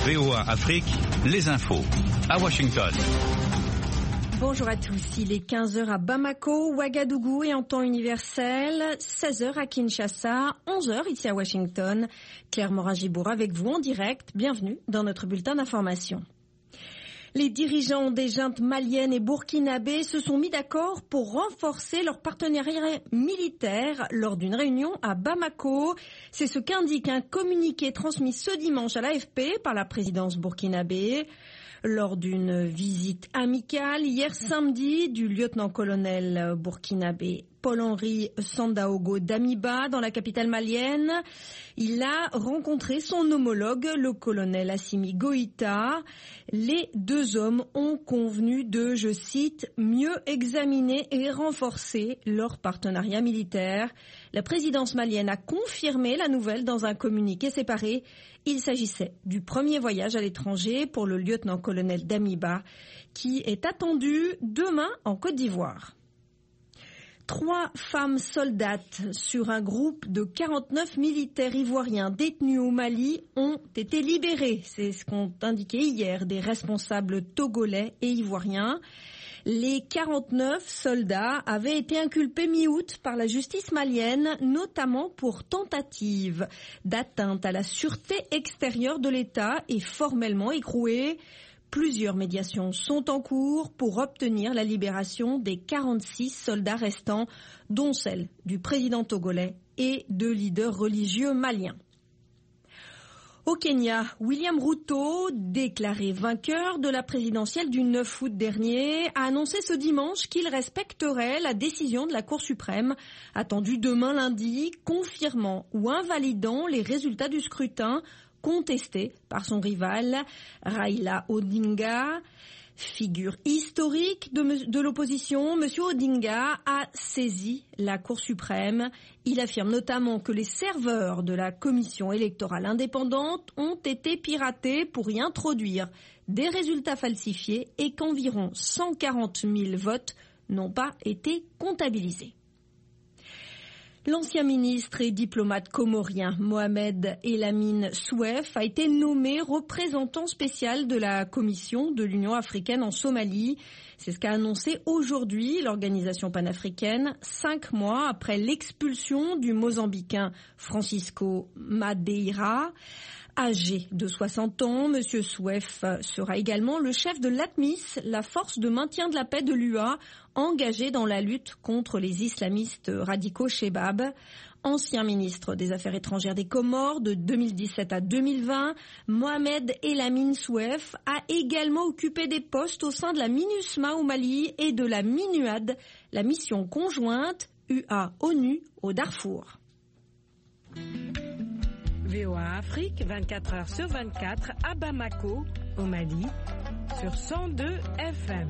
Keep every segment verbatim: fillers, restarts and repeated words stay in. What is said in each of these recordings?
V O A Afrique, les infos. À Washington. Bonjour à tous, il est quinze heures à Bamako, Ouagadougou et en temps universel, seize heures à Kinshasa, onze heures ici à Washington. Claire Morin-Gibour avec vous en direct, bienvenue dans notre bulletin d'information. Les dirigeants des juntes maliennes et burkinabés se sont mis d'accord pour renforcer leur partenariat militaire lors d'une réunion à Bamako. C'est ce qu'indique un communiqué transmis ce dimanche à l'A F P par la présidence burkinabé. Lors d'une visite amicale hier samedi du lieutenant-colonel burkinabé Paul-Henri Sandaogo Damiba dans la capitale malienne, il a rencontré son homologue, le colonel Assimi Goïta. Les deux hommes ont convenu de, je cite, mieux examiner et renforcer leur partenariat militaire. La présidence malienne a confirmé la nouvelle dans un communiqué séparé. Il s'agissait du premier voyage à l'étranger pour le lieutenant-colonel Damiba qui est attendu demain en Côte d'Ivoire. Trois femmes soldates sur un groupe de quarante-neuf militaires ivoiriens détenus au Mali ont été libérées. C'est ce qu'ont indiqué hier des responsables togolais et ivoiriens. Les quarante-neuf soldats avaient été inculpés mi-août par la justice malienne, notamment pour tentative d'atteinte à la sûreté extérieure de l'État et formellement écroués. Plusieurs médiations sont en cours pour obtenir la libération des quarante-six soldats restants, dont celle du président togolais et de leaders religieux maliens. Au Kenya, William Ruto, déclaré vainqueur de la présidentielle du neuf août dernier, a annoncé ce dimanche qu'il respecterait la décision de la Cour suprême, attendue demain lundi, confirmant ou invalidant les résultats du scrutin contesté par son rival Raila Odinga. Figure historique de, de l'opposition, M. Odinga a saisi la Cour suprême. Il affirme notamment que les serveurs de la commission électorale indépendante ont été piratés pour y introduire des résultats falsifiés et qu'environ cent quarante mille votes n'ont pas été comptabilisés. L'ancien ministre et diplomate comorien Mohamed Elamine Souef a été nommé représentant spécial de la Commission de l'Union africaine en Somalie. C'est ce qu'a annoncé aujourd'hui l'organisation panafricaine, cinq mois après l'expulsion du Mozambicain Francisco Madeira. Âgé de soixante ans, M. Souef sera également le chef de l'ATMIS, la force de maintien de la paix de l'U A, engagée dans la lutte contre les islamistes radicaux Chebab. Ancien ministre des Affaires étrangères des Comores de deux mille dix-sept à deux mille vingt, Mohamed Elamine Souef a également occupé des postes au sein de la MINUSMA au Mali et de la MINUAD, la mission conjointe U A-ONU au Darfour. V O A Afrique, vingt-quatre heures sur vingt-quatre, à Bamako, au Mali, sur cent deux F M.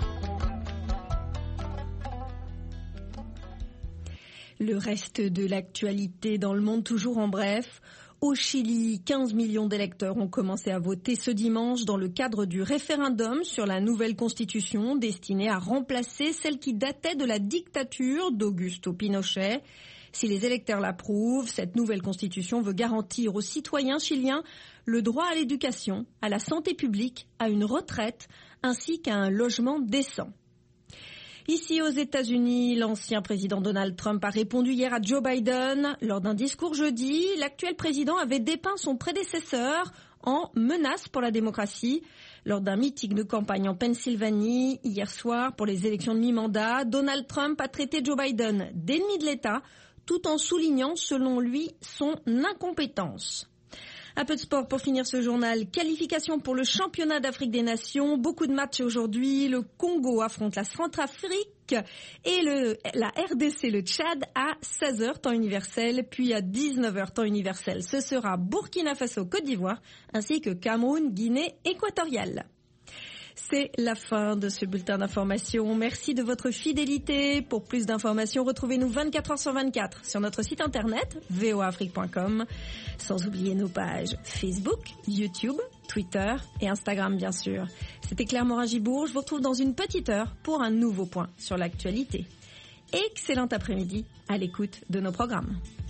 Le reste de l'actualité dans le monde, toujours en bref. Au Chili, quinze millions d'électeurs ont commencé à voter ce dimanche dans le cadre du référendum sur la nouvelle constitution destinée à remplacer celle qui datait de la dictature d'Augusto Pinochet. Si les électeurs l'approuvent, cette nouvelle constitution veut garantir aux citoyens chiliens le droit à l'éducation, à la santé publique, à une retraite, ainsi qu'à un logement décent. Ici aux États-Unis, l'ancien président Donald Trump a répondu hier à Joe Biden. Lors d'un discours jeudi, l'actuel président avait dépeint son prédécesseur en menace pour la démocratie. Lors d'un meeting de campagne en Pennsylvanie, hier soir, pour les élections de mi-mandat, Donald Trump a traité Joe Biden d'ennemi de l'État, tout en soulignant, selon lui, son incompétence. Un peu de sport pour finir ce journal. Qualification pour le championnat d'Afrique des Nations. Beaucoup de matchs aujourd'hui. Le Congo affronte la Centrafrique et le, la R D C, le Tchad, à seize heures temps universel, puis à dix-neuf heures temps universel. Ce sera Burkina Faso, Côte d'Ivoire, ainsi que Cameroun, Guinée équatoriale. C'est la fin de ce bulletin d'information. Merci de votre fidélité. Pour plus d'informations, retrouvez-nous vingt-quatre heures sur vingt-quatre sur notre site internet v o a afrique point com, sans oublier nos pages Facebook, YouTube, Twitter et Instagram bien sûr. C'était Claire Morin-Gibour. Je vous retrouve dans une petite heure pour un nouveau point sur l'actualité. Excellent après-midi à l'écoute de nos programmes.